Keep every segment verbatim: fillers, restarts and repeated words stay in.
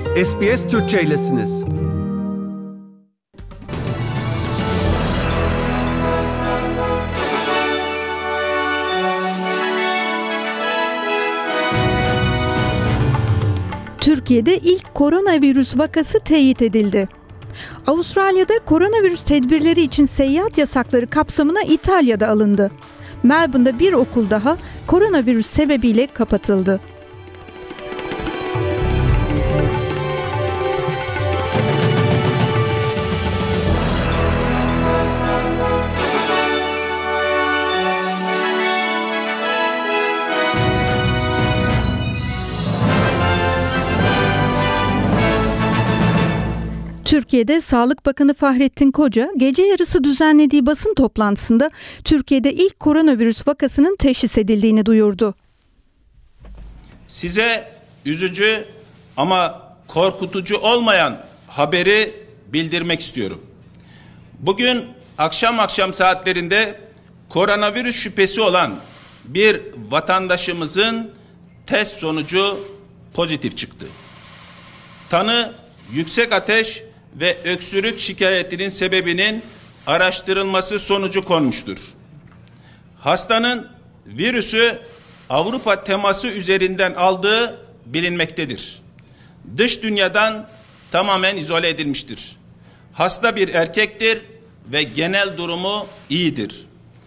S B S Türkçe'ylesiniz. Türkiye'de ilk koronavirüs vakası teyit edildi. Avustralya'da koronavirüs tedbirleri için seyahat yasakları kapsamına İtalya'da alındı. Melbourne'da bir okul daha koronavirüs sebebiyle kapatıldı. Türkiye'de Sağlık Bakanı Fahrettin Koca gece yarısı düzenlediği basın toplantısında Türkiye'de ilk koronavirüs vakasının teşhis edildiğini duyurdu. Size üzücü ama korkutucu olmayan haberi bildirmek istiyorum. Bugün akşam akşam saatlerinde koronavirüs şüphesi olan bir vatandaşımızın test sonucu pozitif çıktı. Tanı yüksek ateş ve öksürük şikayetinin sebebinin araştırılması sonucu konmuştur. Hastanın virüsü Avrupa teması üzerinden aldığı bilinmektedir. Dış dünyadan tamamen izole edilmiştir. Hasta bir erkektir ve genel durumu iyidir.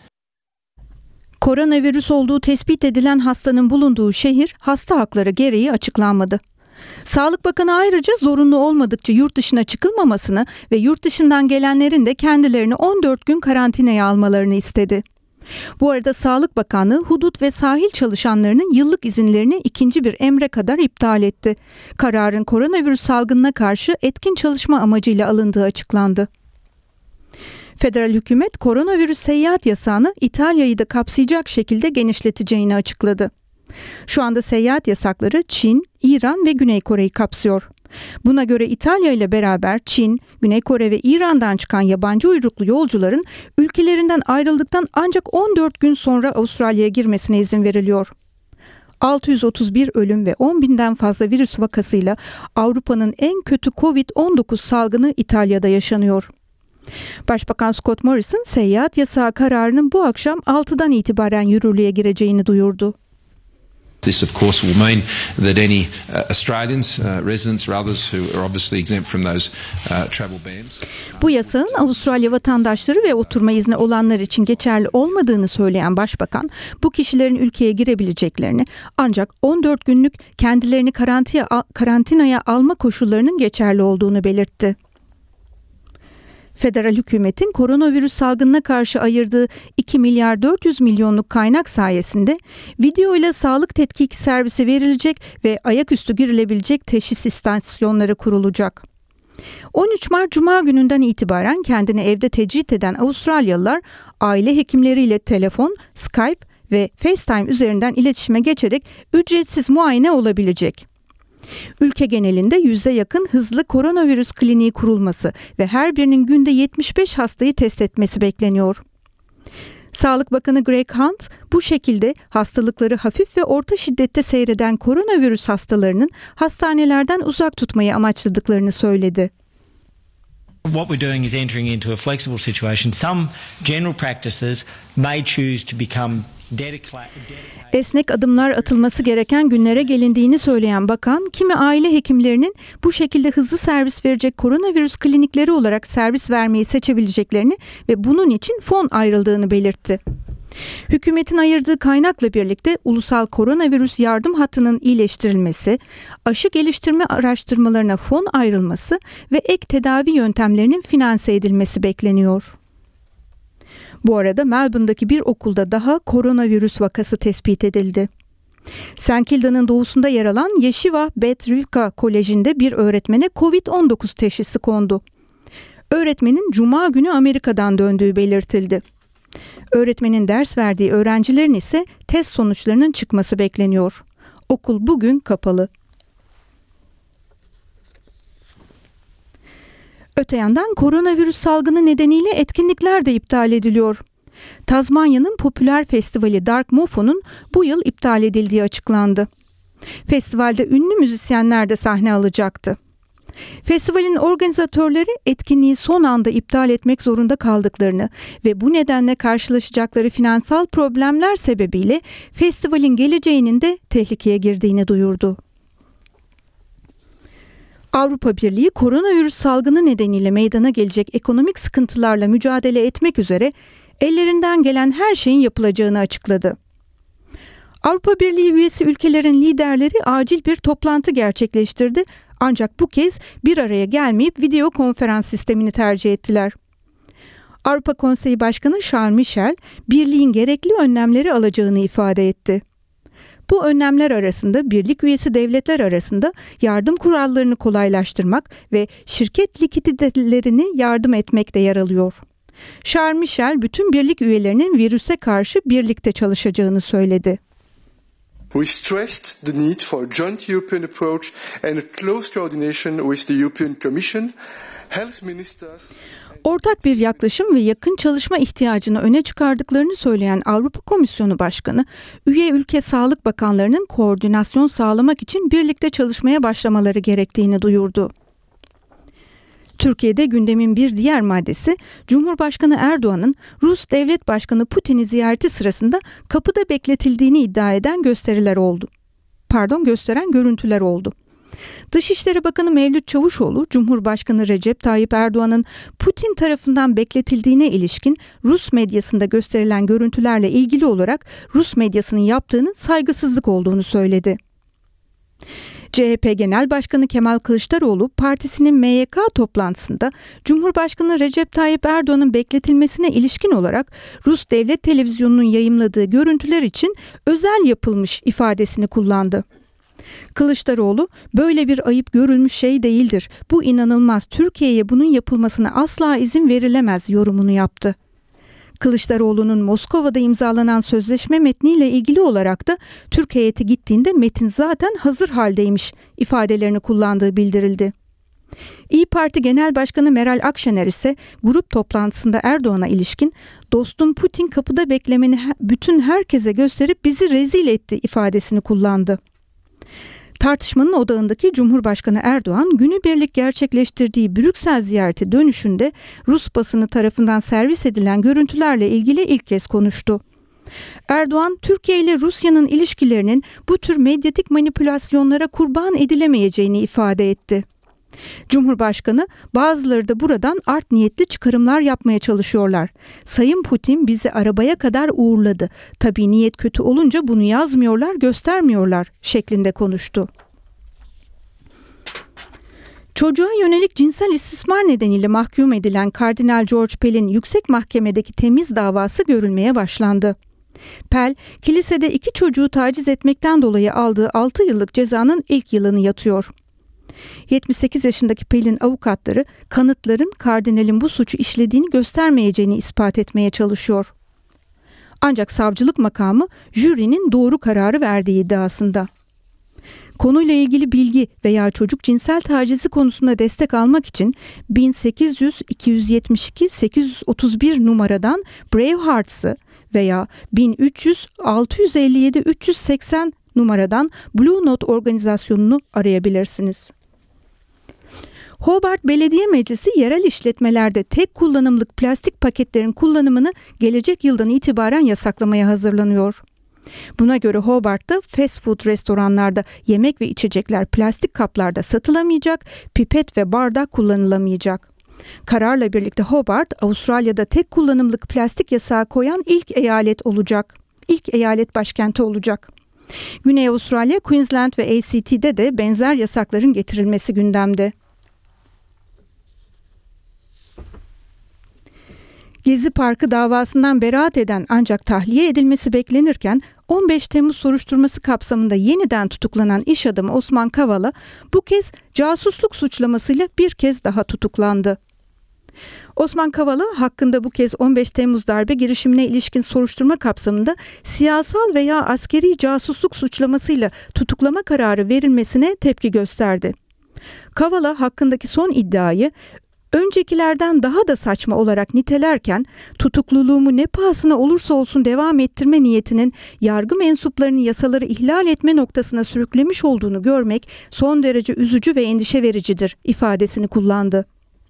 Koronavirüs olduğu tespit edilen hastanın bulunduğu şehir hasta hakları gereği açıklanmadı. Sağlık Bakanı ayrıca zorunlu olmadıkça yurt dışına çıkılmamasını ve yurt dışından gelenlerin de kendilerini on dört gün karantinaya almalarını istedi. Bu arada Sağlık Bakanlığı hudut ve sahil çalışanlarının yıllık izinlerini ikinci bir emre kadar iptal etti. Kararın koronavirüs salgınına karşı etkin çalışma amacıyla alındığı açıklandı. Federal hükümet koronavirüs seyahat yasağını İtalya'yı da kapsayacak şekilde genişleteceğini açıkladı. Şu anda seyahat yasakları Çin, İran ve Güney Kore'yi kapsıyor. Buna göre İtalya ile beraber Çin, Güney Kore ve İran'dan çıkan yabancı uyruklu yolcuların ülkelerinden ayrıldıktan ancak on dört gün sonra Avustralya'ya girmesine izin veriliyor. altı yüz otuz bir ölüm ve on binden fazla virüs vakasıyla Avrupa'nın en kötü kovid on dokuz salgını İtalya'da yaşanıyor. Başbakan Scott Morrison seyahat yasağı kararının bu akşam altıdan itibaren yürürlüğe gireceğini duyurdu. This of course will mean that any uh, Australians, uh, residents or others who are obviously exempt from those uh, travel bans. Bu yasağın Avustralya vatandaşları ve oturma izni olanlar için geçerli olmadığını söyleyen Başbakan, bu kişilerin ülkeye girebileceklerini ancak on dört günlük kendilerini karantinaya, karantinaya alma koşullarının geçerli olduğunu belirtti. Federal hükümetin koronavirüs salgınına karşı ayırdığı iki milyar dört yüz milyonluk kaynak sayesinde video ile sağlık tetkik servisi verilecek ve ayaküstü girilebilecek teşhis istasyonları kurulacak. on üç Mart Cuma gününden itibaren kendini evde tecrit eden Avustralyalılar aile hekimleriyle telefon, Skype ve FaceTime üzerinden iletişime geçerek ücretsiz muayene olabilecek. Ülke genelinde yüze yakın hızlı koronavirüs kliniği kurulması ve her birinin günde yetmiş beş hastayı test etmesi bekleniyor. Sağlık Bakanı Greg Hunt bu şekilde hastalıkları hafif ve orta şiddette seyreden koronavirüs hastalarının hastanelerden uzak tutmayı amaçladıklarını söyledi. What we're doing is entering into a flexible situation. Some general practices may choose to become dedicated. Esnek adımlar atılması gereken günlere gelindiğini söyleyen bakan, kimi aile hekimlerinin bu şekilde hızlı servis verecek koronavirüs klinikleri olarak servis vermeyi seçebileceklerini ve bunun için fon ayrıldığını belirtti. Hükümetin ayırdığı kaynakla birlikte ulusal koronavirüs yardım hattının iyileştirilmesi, aşı geliştirme araştırmalarına fon ayrılması ve ek tedavi yöntemlerinin finanse edilmesi bekleniyor. Bu arada Melbourne'daki bir okulda daha koronavirüs vakası tespit edildi. Saint Kilda'nın doğusunda yer alan Yeshiva Beth Rivka Koleji'nde bir öğretmene kovid on dokuz teşhisi kondu. Öğretmenin Cuma günü Amerika'dan döndüğü belirtildi. Öğretmenin ders verdiği öğrencilerin ise test sonuçlarının çıkması bekleniyor. Okul bugün kapalı. Öte yandan koronavirüs salgını nedeniyle etkinlikler de iptal ediliyor. Tazmanya'nın popüler festivali Dark Mofo'nun bu yıl iptal edildiği açıklandı. Festivalde ünlü müzisyenler de sahne alacaktı. Festivalin organizatörleri etkinliği son anda iptal etmek zorunda kaldıklarını ve bu nedenle karşılaşacakları finansal problemler sebebiyle festivalin geleceğinin de tehlikeye girdiğini duyurdu. Avrupa Birliği koronavirüs salgını nedeniyle meydana gelecek ekonomik sıkıntılarla mücadele etmek üzere ellerinden gelen her şeyin yapılacağını açıkladı. Avrupa Birliği üyesi ülkelerin liderleri acil bir toplantı gerçekleştirdi ancak bu kez bir araya gelmeyip video konferans sistemini tercih ettiler. Avrupa Konseyi Başkanı Charles Michel, birliğin gerekli önlemleri alacağını ifade etti. Bu önlemler arasında birlik üyesi devletler arasında yardım kurallarını kolaylaştırmak ve şirket likiditelerini yardım etmek de yer alıyor. Charles Michel bütün birlik üyelerinin virüse karşı birlikte çalışacağını söyledi. We stressed the need for a joint European approach and a close coordination with the European Commission, health ministers. Ortak bir yaklaşım ve yakın çalışma ihtiyacını öne çıkardıklarını söyleyen Avrupa Komisyonu Başkanı, üye ülke sağlık bakanlarının koordinasyon sağlamak için birlikte çalışmaya başlamaları gerektiğini duyurdu. Türkiye'de gündemin bir diğer maddesi, Cumhurbaşkanı Erdoğan'ın Rus Devlet Başkanı Putin'i ziyareti sırasında kapıda bekletildiğini iddia eden gösteriler oldu. Pardon, gösteren görüntüler oldu. Dışişleri Bakanı Mevlüt Çavuşoğlu, Cumhurbaşkanı Recep Tayyip Erdoğan'ın Putin tarafından bekletildiğine ilişkin Rus medyasında gösterilen görüntülerle ilgili olarak Rus medyasının yaptığının saygısızlık olduğunu söyledi. C H P Genel Başkanı Kemal Kılıçdaroğlu partisinin M Y K toplantısında Cumhurbaşkanı Recep Tayyip Erdoğan'ın bekletilmesine ilişkin olarak Rus Devlet Televizyonu'nun yayımladığı görüntüler için özel yapılmış ifadesini kullandı. Kılıçdaroğlu, böyle bir ayıp görülmüş şey değildir. Bu inanılmaz. Türkiye'ye bunun yapılmasına asla izin verilemez yorumunu yaptı. Kılıçdaroğlu'nun Moskova'da imzalanan sözleşme metniyle ilgili olarak da Türk heyeti gittiğinde metin zaten hazır haldeymiş ifadelerini kullandığı bildirildi. İYİ Parti Genel Başkanı Meral Akşener ise grup toplantısında Erdoğan'a ilişkin "Dostum Putin kapıda beklemeni bütün herkese gösterip bizi rezil etti" ifadesini kullandı. Tartışmanın odağındaki Cumhurbaşkanı Erdoğan, günübirlik gerçekleştirdiği Brüksel ziyareti dönüşünde Rus basını tarafından servis edilen görüntülerle ilgili ilk kez konuştu. Erdoğan, Türkiye ile Rusya'nın ilişkilerinin bu tür medyatik manipülasyonlara kurban edilemeyeceğini ifade etti. Cumhurbaşkanı, bazıları da buradan art niyetli çıkarımlar yapmaya çalışıyorlar. Sayın Putin bizi arabaya kadar uğurladı. Tabii niyet kötü olunca bunu yazmıyorlar, göstermiyorlar şeklinde konuştu. Çocuğa yönelik cinsel istismar nedeniyle mahkum edilen Kardinal George Pell'in yüksek mahkemedeki temiz davası görülmeye başlandı. Pell, kilisede iki çocuğu taciz etmekten dolayı aldığı altı yıllık cezanın ilk yılını yatıyor. yetmiş sekiz yaşındaki Pell'in avukatları kanıtların kardinalin bu suçu işlediğini göstermeyeceğini ispat etmeye çalışıyor. Ancak savcılık makamı jürinin doğru kararı verdiği iddiasında. Konuyla ilgili bilgi veya çocuk cinsel tacizi konusunda destek almak için bin sekiz yüz iki yüz yetmiş iki sekiz yüz otuz bir numaradan Bravehearts'ı veya bin üç yüz altı yüz elli yedi üç yüz seksen numaradan Blue Note organizasyonunu arayabilirsiniz. Hobart Belediye Meclisi yerel işletmelerde tek kullanımlık plastik paketlerin kullanımını gelecek yıldan itibaren yasaklamaya hazırlanıyor. Buna göre Hobart'ta fast food restoranlarda yemek ve içecekler plastik kaplarda satılamayacak, pipet ve bardak kullanılamayacak. Kararla birlikte Hobart, Avustralya'da tek kullanımlık plastik yasağı koyan ilk eyalet olacak. İlk eyalet başkenti olacak. Güney Avustralya, Queensland ve A C T'de de benzer yasakların getirilmesi gündemde. Gezi Parkı davasından beraat eden ancak tahliye edilmesi beklenirken on beş Temmuz soruşturması kapsamında yeniden tutuklanan iş adamı Osman Kavala bu kez casusluk suçlamasıyla bir kez daha tutuklandı. Osman Kavala hakkında bu kez on beş Temmuz darbe girişimine ilişkin soruşturma kapsamında siyasal veya askeri casusluk suçlamasıyla tutuklama kararı verilmesine tepki gösterdi. Kavala hakkındaki son iddiayı öncekilerden daha da saçma olarak nitelerken tutukluluğumu ne pahasına olursa olsun devam ettirme niyetinin yargı mensuplarını yasaları ihlal etme noktasına sürüklemiş olduğunu görmek son derece üzücü ve endişe vericidir ifadesini kullandı.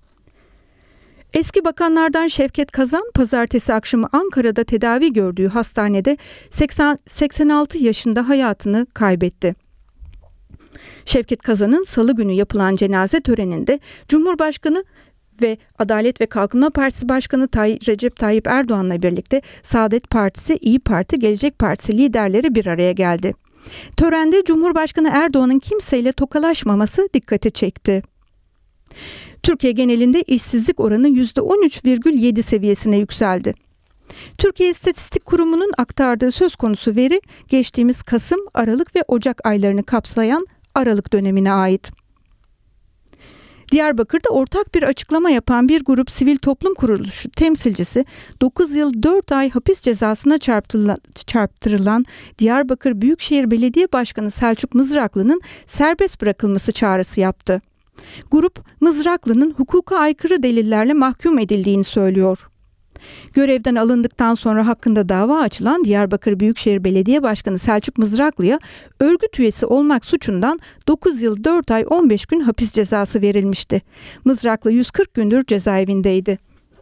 Eski bakanlardan Şevket Kazan, pazartesi akşamı Ankara'da tedavi gördüğü hastanede seksen, seksen altı yaşında hayatını kaybetti. Şevket Kazan'ın salı günü yapılan cenaze töreninde Cumhurbaşkanı ve Adalet ve Kalkınma Partisi Başkanı Tay- Recep Tayyip Erdoğan'la birlikte Saadet Partisi, İyi Parti, Gelecek Partisi liderleri bir araya geldi. Törende Cumhurbaşkanı Erdoğan'ın kimseyle tokalaşmaması dikkati çekti. Türkiye genelinde işsizlik oranı yüzde on üç virgül yedi seviyesine yükseldi. Türkiye İstatistik Kurumu'nun aktardığı söz konusu veri geçtiğimiz Kasım, Aralık ve Ocak aylarını kapsayan Aralık dönemine ait. Diyarbakır'da ortak bir açıklama yapan bir grup sivil toplum kuruluşu temsilcisi dokuz yıl dört ay hapis cezasına çarptırılan Diyarbakır Büyükşehir Belediye Başkanı Selçuk Mızraklı'nın serbest bırakılması çağrısı yaptı. Grup, Mızraklı'nın hukuka aykırı delillerle mahkum edildiğini söylüyor. Görevden alındıktan sonra hakkında dava açılan Diyarbakır Büyükşehir Belediye Başkanı Selçuk Mızraklı'ya örgüt üyesi olmak suçundan dokuz yıl dört ay on beş gün hapis cezası verilmişti. Mızraklı yüz kırk gündür cezaevindeydi.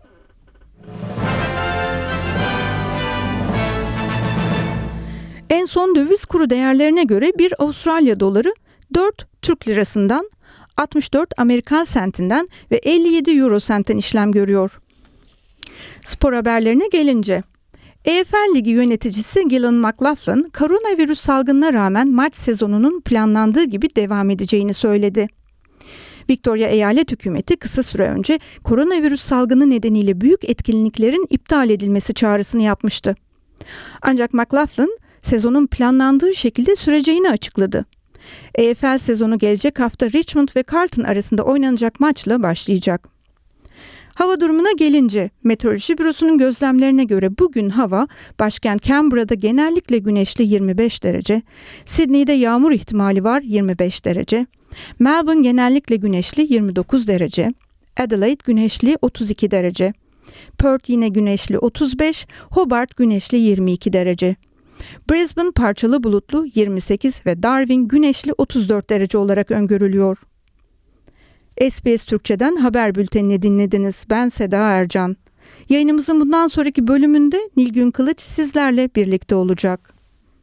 En son döviz kuru değerlerine göre bir Avustralya doları dört Türk lirasından, altmış dört Amerikan sentinden ve elli yedi euro sentten işlem görüyor. Spor haberlerine gelince, E F L Ligi yöneticisi Gillian McLaughlin, koronavirüs salgınına rağmen maç sezonunun planlandığı gibi devam edeceğini söyledi. Victoria Eyalet Hükümeti kısa süre önce koronavirüs salgını nedeniyle büyük etkinliklerin iptal edilmesi çağrısını yapmıştı. Ancak McLaughlin, sezonun planlandığı şekilde süreceğini açıkladı. E F L sezonu gelecek hafta Richmond ve Carlton arasında oynanacak maçla başlayacak. Hava durumuna gelince, Meteoroloji Bürosu'nun gözlemlerine göre bugün hava başkent Canberra'da genellikle güneşli yirmi beş derece, Sydney'de yağmur ihtimali var yirmi beş derece, Melbourne genellikle güneşli yirmi dokuz derece, Adelaide güneşli otuz iki derece, Perth yine güneşli otuz beş, Hobart güneşli yirmi iki derece. Brisbane parçalı bulutlu yirmi sekiz ve Darwin güneşli otuz dört derece olarak öngörülüyor. S B S Türkçe'den haber bültenini dinlediniz. Ben Seda Ercan. Yayınımızın bundan sonraki bölümünde Nilgün Kılıç sizlerle birlikte olacak.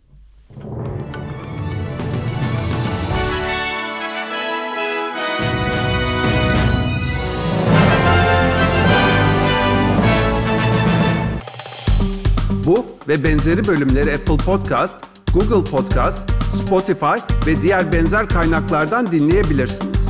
Bu ve benzeri bölümleri Apple Podcast, Google Podcast, Spotify ve diğer benzer kaynaklardan dinleyebilirsiniz.